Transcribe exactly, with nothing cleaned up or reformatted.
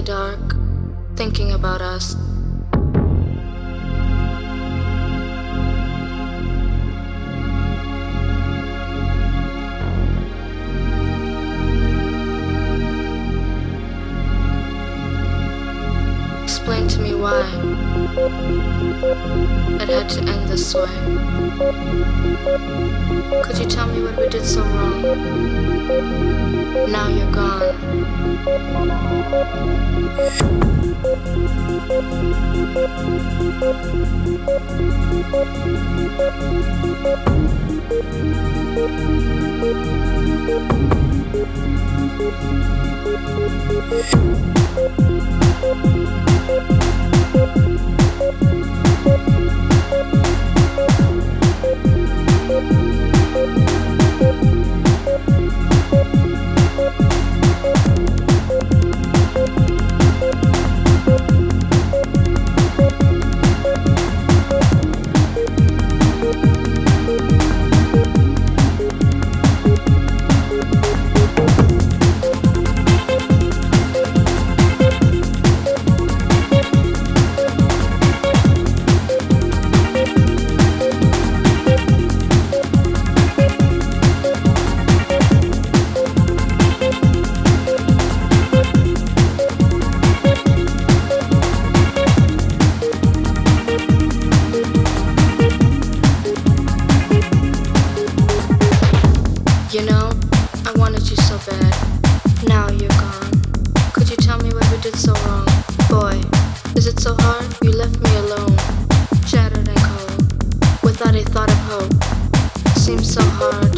the dark, thinking about us. Explain to me why it had to end this way. Could you tell me what we did so wrong? Now you're gone. You know, I wanted you so bad. Now you're gone. Could you tell me what we did so wrong? Boy, is it so hard? You left me alone, shattered and cold, without a thought of hope. It seems so hard.